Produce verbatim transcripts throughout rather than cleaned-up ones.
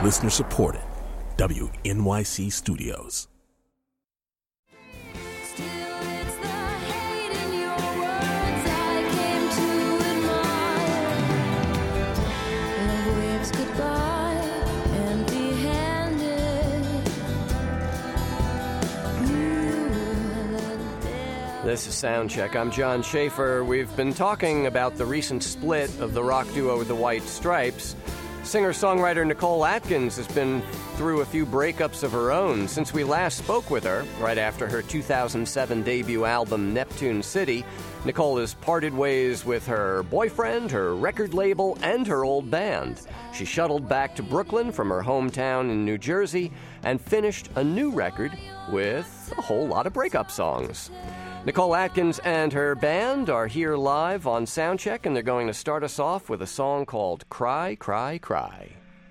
Listener supported. W N Y C Studios. This is Soundcheck. I'm John Schaefer. We've been talking about the recent split of the rock duo The White Stripes. Singer-songwriter Nicole Atkins has been through a few breakups of her own since we last spoke with her, right after her two thousand seven debut album, Neptune City. Nicole has parted ways with her boyfriend, her record label, and her old band. She shuttled back to Brooklyn from her hometown in New Jersey and finished a new record with a whole lot of breakup songs. Nicole Atkins and her band are here live on Soundcheck, and they're going to start us off with a song called Cry, Cry, Cry.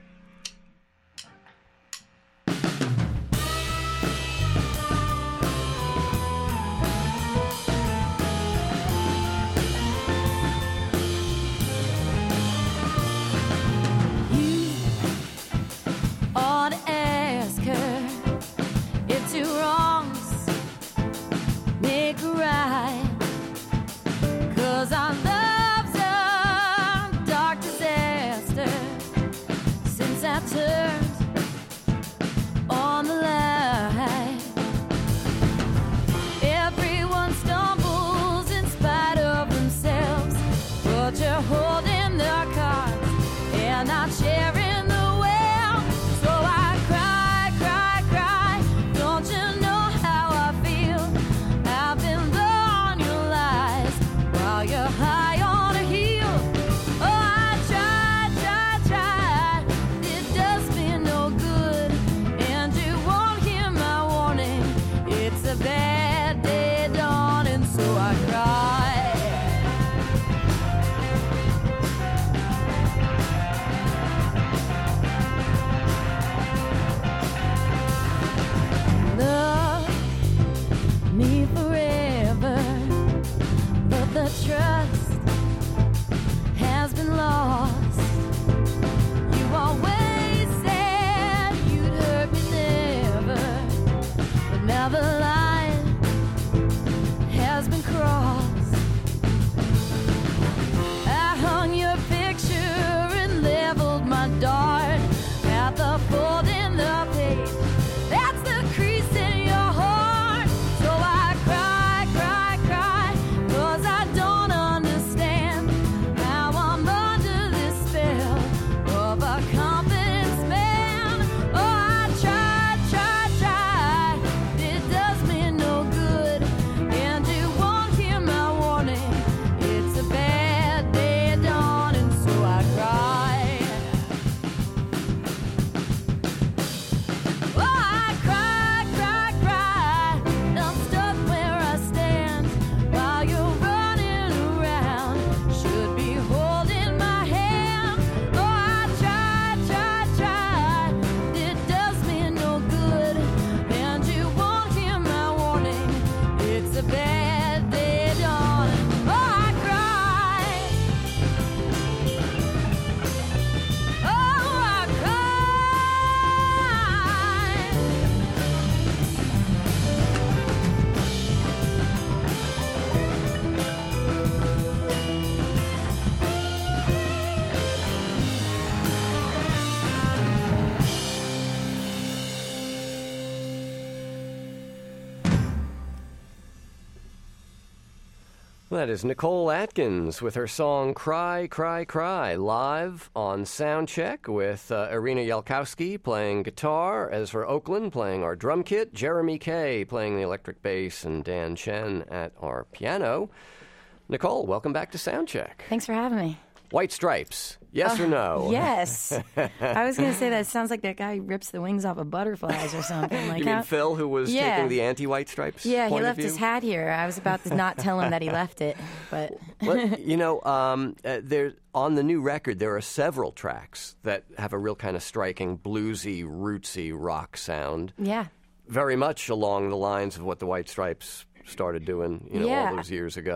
That is Nicole Atkins with her song Cry, Cry, Cry, live on Soundcheck with uh, Irina Yalkowski playing guitar, Ezra Oakland playing our drum kit, Jeremy Kay playing the electric bass, and Dan Chen at our piano. Nicole, welcome back to Soundcheck. Thanks for having me. White Stripes, yes uh, or no? Yes. I was going to say that it sounds like that guy rips the wings off of butterflies or something. Like you mean how, Phil, who was yeah. taking the anti-White Stripes Yeah, point he left of view? his hat here. I was about to not tell him that he left it, but... well, you know, um, uh, there on the new record, there are several tracks that have a real kind of striking bluesy, rootsy rock sound. Yeah. Very much along the lines of what the White Stripes started doing, you know, yeah. all those years ago.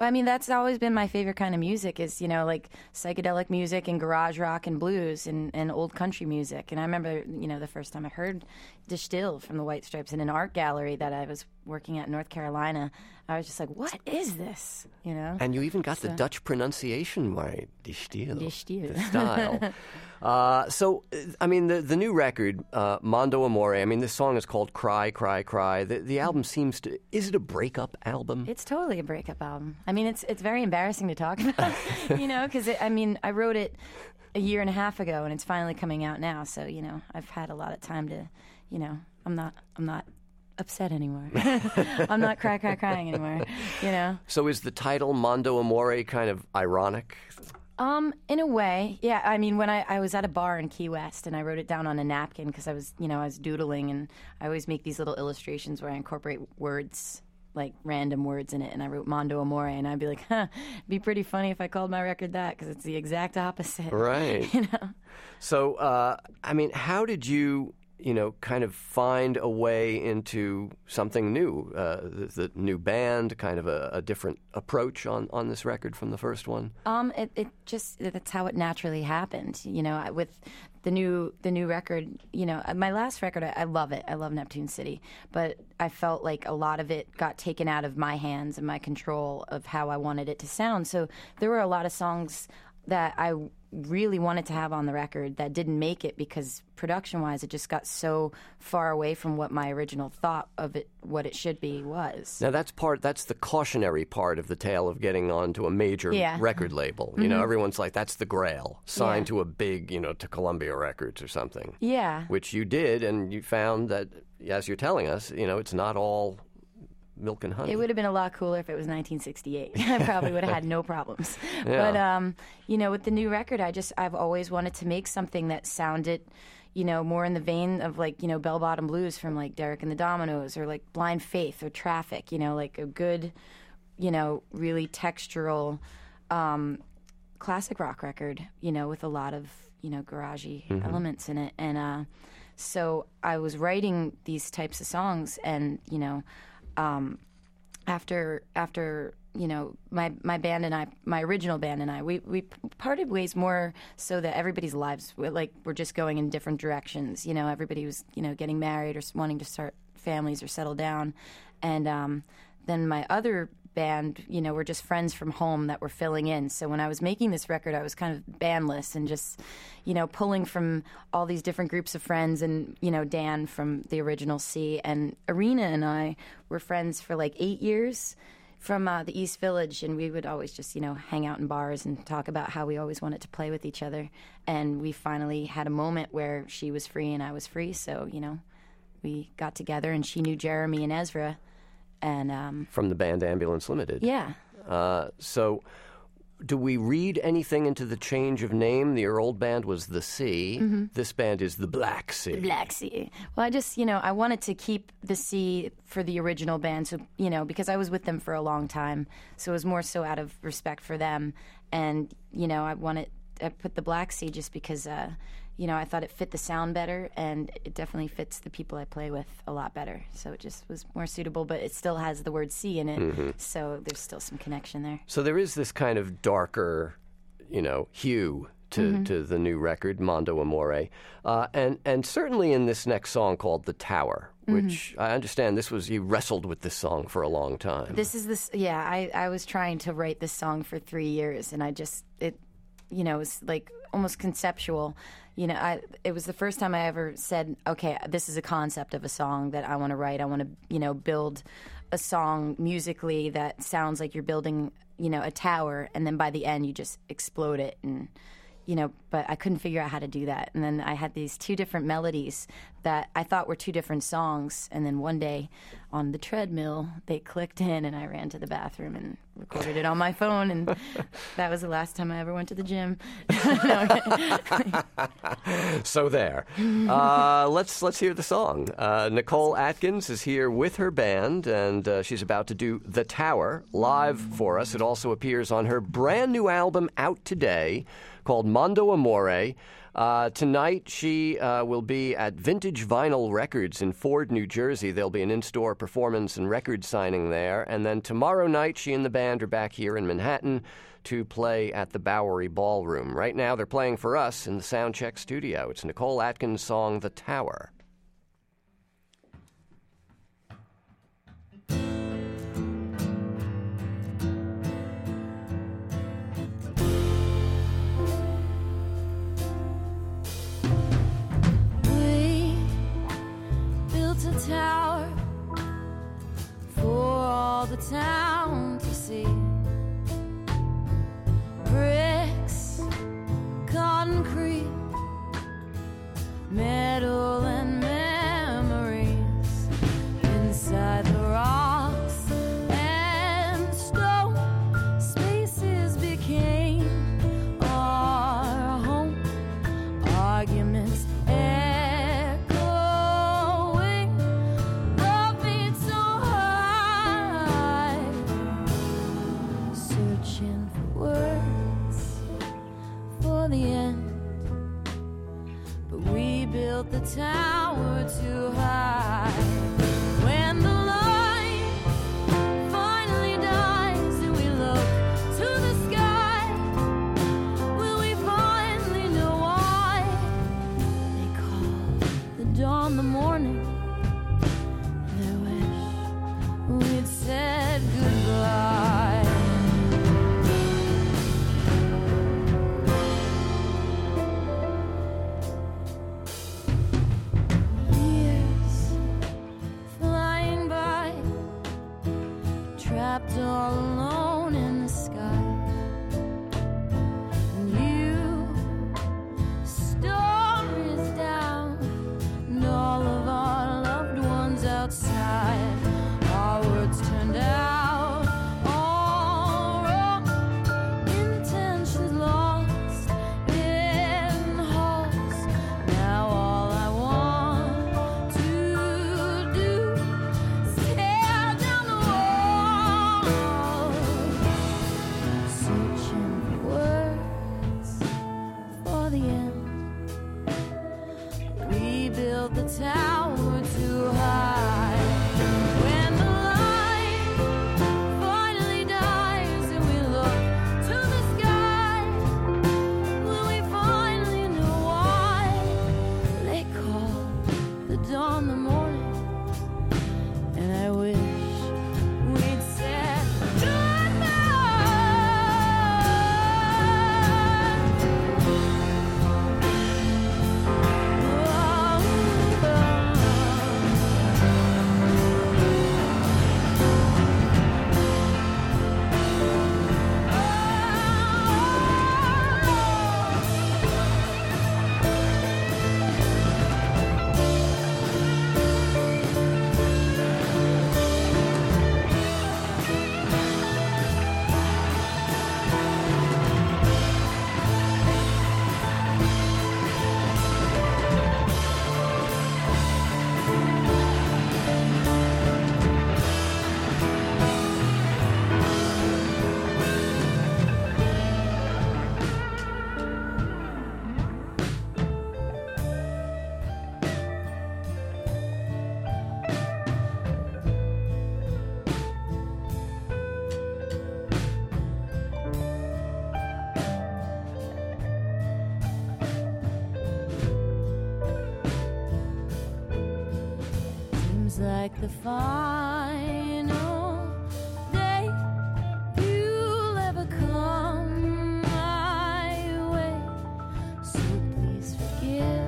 Well, I mean, that's always been my favorite kind of music is, you know, like psychedelic music and garage rock and blues and, and old country music. And I remember, you know, the first time I heard De Stijl from the White Stripes in an art gallery that I was working at in North Carolina, I was just like, what is this? You know? And you even got So- the Dutch pronunciation right, De Stijl. De Stijl. The style. uh, so, uh, I mean, the the new record, uh, Mondo Amore, I mean, this song is called Cry, Cry, Cry. The, the album seems to, is it a breakup album? It's totally a breakup album. I mean, it's it's very embarrassing to talk about, you know, because I mean, I wrote it a year and a half ago, and it's finally coming out now. So, you know, I've had a lot of time to, you know, I'm not I'm not upset anymore. I'm not cry, cry, crying anymore. You know. So is the title Mondo Amore kind of ironic? Um, in a way, yeah. I mean, when I, I was at a bar in Key West and I wrote it down on a napkin because I was, you know, I was doodling, and I always make these little illustrations where I incorporate words, like random words in it, and I wrote Mondo Amore, and I'd be like, huh, it'd be pretty funny if I called my record that because it's the exact opposite. Right. You know? So, uh, I mean, how did you, you know, kind of find a way into something new, uh, the, the new band, kind of a, a different approach on, on this record from the first one? Um, it, it just that's how it naturally happened. You know, I- with the new the new record. You know, my last record, I, I love it. I love Neptune City, but I felt like a lot of it got taken out of my hands and my control of how I wanted it to sound. So there were a lot of songs that I really wanted to have on the record that didn't make it because production-wise, it just got so far away from what my original thought of it, what it should be, was. Now that's part. That's the cautionary part of the tale of getting onto a major Yeah. record label. You know, everyone's like, "That's the Grail." Signed Yeah. to a big, you know, to Columbia Records or something. Yeah. Which you did, and you found that, as you're telling us, you know, it's not all milk and honey. It would have been a lot cooler if it was nineteen sixty-eight. I probably would have had no problems. But um, you know, with the new record, I just I've always wanted to make something that sounded, you know, more in the vein of like, you know, Bell Bottom Blues from like Derek and the Dominoes, or like Blind Faith or Traffic. You know, like a good, you know, really textural, um, classic rock record. You know, with a lot of, you know, garagey elements in it. And uh, so I was writing these types of songs, and you know. Um, after after you know my my band and I, my original band and I, we we parted ways more so that everybody's lives were like were just going in different directions. You know, everybody was you know getting married or s- wanting to start families or settle down, and um, then my other band, you know, were just friends from home that were filling in. So when I was making this record, I was kind of bandless and just, you know, pulling from all these different groups of friends, and, you know, Dan from the original C, and Arena and I were friends for like eight years from uh, the East Village, and we would always just, you know, hang out in bars and talk about how we always wanted to play with each other. And we finally had a moment where she was free and I was free, so, you know, we got together, and she knew Jeremy and Ezra. And um, from the band Ambulance Limited. yeah, Uh, so, do we read anything into the change of name? Your old band was the Sea. This band is the Black Sea. Black Sea. Well, I just, you know, I wanted to keep the C for the original band, so, you know, because I was with them for a long time. So it was more so out of respect for them. And, you know, I wanted, I put the Black Sea just because, uh, you know, I thought it fit the sound better, and it definitely fits the people I play with a lot better. So it just was more suitable, but it still has the word C in it. So there's still some connection there. So there is this kind of darker, you know, hue to, to the new record, Mondo Amore. Uh, and, and certainly in this next song called The Tower, which I understand this was, you wrestled with this song for a long time. This is this, yeah, I, I was trying to write this song for three years, and I just, it, you know, it was like almost conceptual. You know, I, it was the first time I ever said, okay, this is a concept of a song that I want to write. I want to, you know, build a song musically that sounds like you're building, you know, a tower, and then by the end you just explode it. And, you know, but I couldn't figure out how to do that. And then I had these two different melodies that I thought were two different songs. And then one day on the treadmill, they clicked in, and I ran to the bathroom and recorded it on my phone. And that was the last time I ever went to the gym. So there. Uh, let's let's hear the song. Uh, Nicole Atkins is here with her band, and uh, she's about to do The Tower live for us. It also appears on her brand new album out today called Mondo Amore. Uh, tonight, she uh, will be at Vintage Vinyl Records in Ford, New Jersey. There'll be an in-store performance and record signing there. And then tomorrow night, she and the band are back here in Manhattan to play at the Bowery Ballroom. Right now, they're playing for us in the Soundcheck studio. It's Nicole Atkins' song, The Tower. A tower for all the town to see. Bricks, concrete, metal and memories inside the rocks and stone. Spaces became our home. Arguments the tower too high. When the light finally dies and we look to the sky, will we finally know why they call the dawn the morning? And I wish we'd said goodbye. Trapped all alone in the sky, and you, stories down, and all of our loved ones outside. Our words turned out all wrong, intentions lost in halls. Now all I want to do is tear down the wall. Searching for words for the end. We built the tower too high. When the light finally dies and we look to the sky, will we finally know why they call the dawn the morning? And I wish we'd said goodbye. Seems like the final day you'll ever come my way. So please forgive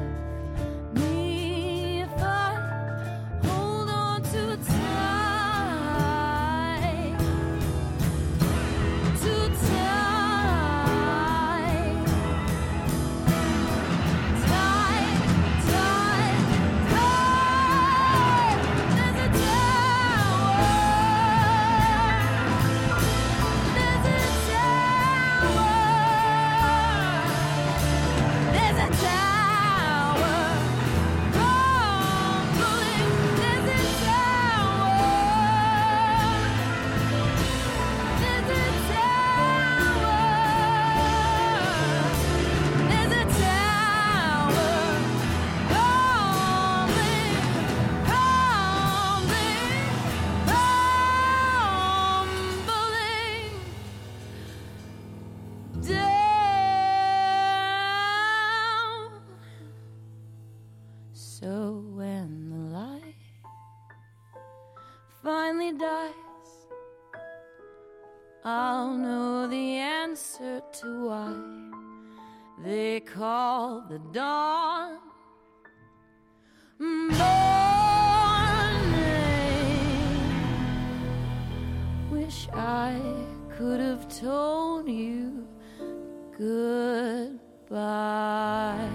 me if I hold on too tight, too tight, tight, tight, tight. There's a they call the dawn. Morning, wish I could have told you goodbye.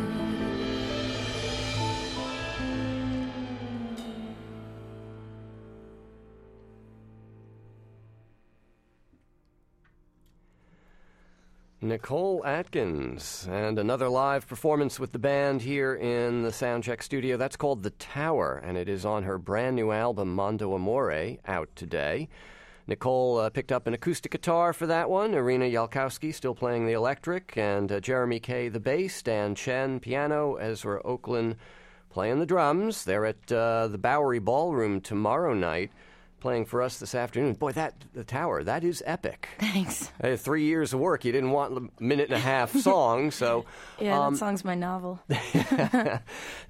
Nicole Atkins, and another live performance with the band here in the Soundcheck studio. That's called The Tower, and it is on her brand new album, Mondo Amore, out today. Nicole uh, picked up an acoustic guitar for that one, Irina Yalkowski still playing the electric, and uh, Jeremy Kay the bass, Dan Chen piano, Ezra Oakland playing the drums. They're at uh, the Bowery Ballroom tomorrow night, playing for us this afternoon. Boy, that The Tower, that is epic. Thanks. Uh, three years of work. You didn't want a minute and a half song, so... yeah, um, that song's my novel. uh,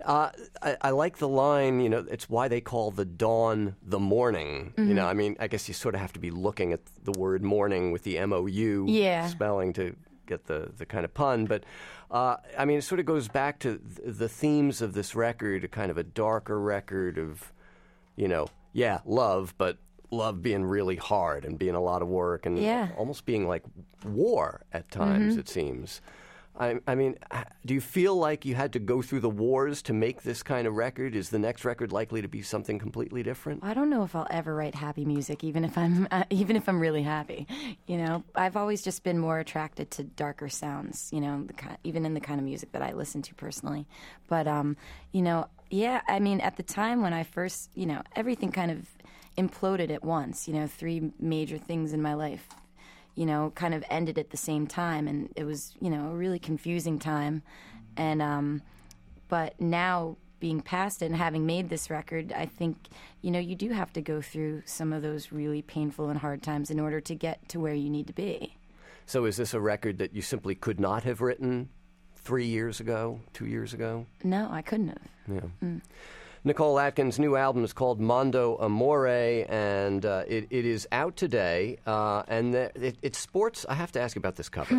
I, I like the line, you know, it's why they call the dawn the morning. Mm-hmm. You know, I mean, I guess you sort of have to be looking at the word morning with the M O U yeah. spelling to get the, the kind of pun, but... Uh, I mean, it sort of goes back to th- the themes of this record, a kind of a darker record of, you know, yeah, love, but love being really hard and being a lot of work and yeah. almost being like war at times, mm-hmm. it seems. I, I mean, do you feel like you had to go through the wars to make this kind of record? Is the next record likely to be something completely different? I don't know if I'll ever write happy music, even if I'm uh, even if I'm really happy. You know, I've always just been more attracted to darker sounds. You know, the kind, even in the kind of music that I listen to personally. But um, you know, yeah, I mean, at the time when I first, you know, everything kind of imploded at once. You know, three major things in my life, you know, kind of ended at the same time, and it was, you know, a really confusing time. And um, but now, being past it and having made this record, I think, you know, you do have to go through some of those really painful and hard times in order to get to where you need to be. So is this a record that you simply could not have written three years ago, two years ago? No, I couldn't have. Yeah. Mm. Nicole Atkins' new album is called Mondo Amore, and uh, it, it is out today. Uh, and the, it, it sports, I have to ask you about this cover.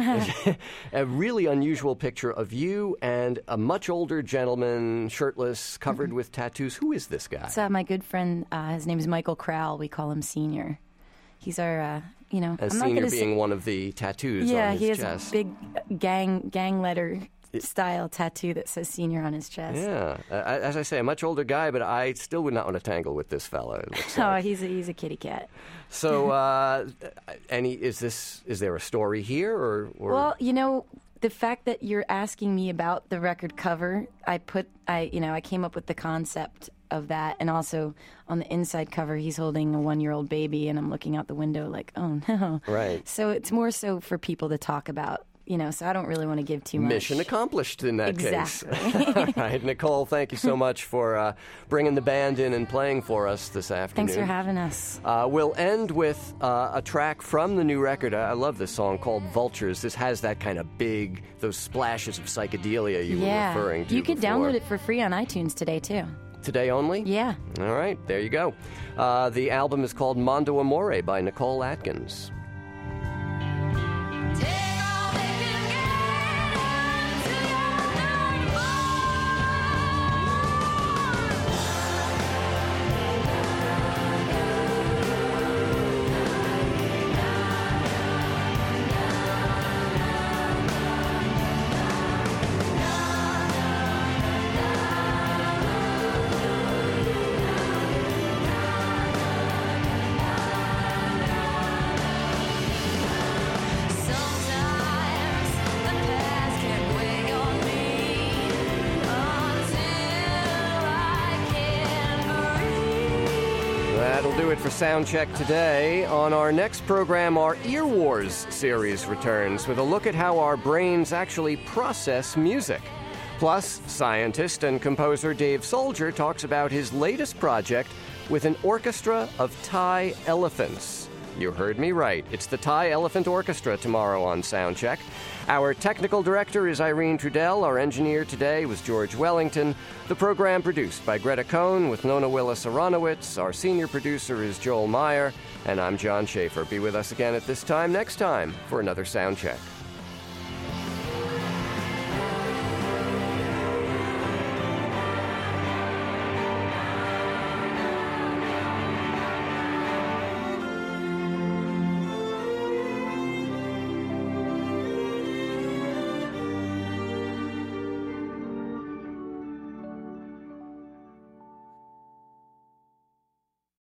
A really unusual picture of you and a much older gentleman, shirtless, covered mm-hmm. with tattoos. Who is this guy? It's uh, my good friend. Uh, his name is Michael Crowell. We call him Senior. He's our, uh, you know... And I'm Senior not being say, one of the tattoos yeah, on his he has chest. a big gang gang letter style tattoo that says Senior on his chest. Yeah. Uh, as I say, a much older guy, but I still would not want to tangle with this fella. It looks oh, like. he's a, he's a kitty cat. So, uh, any is this is there a story here, or, or? Well, you know, the fact that you're asking me about the record cover, I put, I you know, I came up with the concept of that, and also on the inside cover, he's holding a one-year-old baby, and I'm looking out the window like, oh no. Right. So it's more so for people to talk about. You know, so I don't really want to give too much. Mission accomplished in that exactly. case. All right, Nicole, thank you so much for uh, bringing the band in and playing for us this afternoon. Thanks for having us. Uh, we'll end with uh, a track from the new record. I love this song called Vultures. This has that kind of big, those splashes of psychedelia you yeah. were referring to You can before. download it for free on iTunes today, too. Today only? Yeah. All right, there you go. Uh, the album is called Mondo Amore by Nicole Atkins. That'll do it for Soundcheck today. On our next program, our Ear Wars series returns with a look at how our brains actually process music. Plus, scientist and composer Dave Soldier talks about his latest project with an orchestra of Thai elephants. You heard me right. It's the Thai Elephant Orchestra tomorrow on Soundcheck. Our technical director is Irene Trudell. Our engineer today was George Wellington. The program produced by Greta Cohn with Nona Willis-Aronowitz. Our senior producer is Joel Meyer. And I'm John Schaefer. Be with us again at this time next time for another Soundcheck.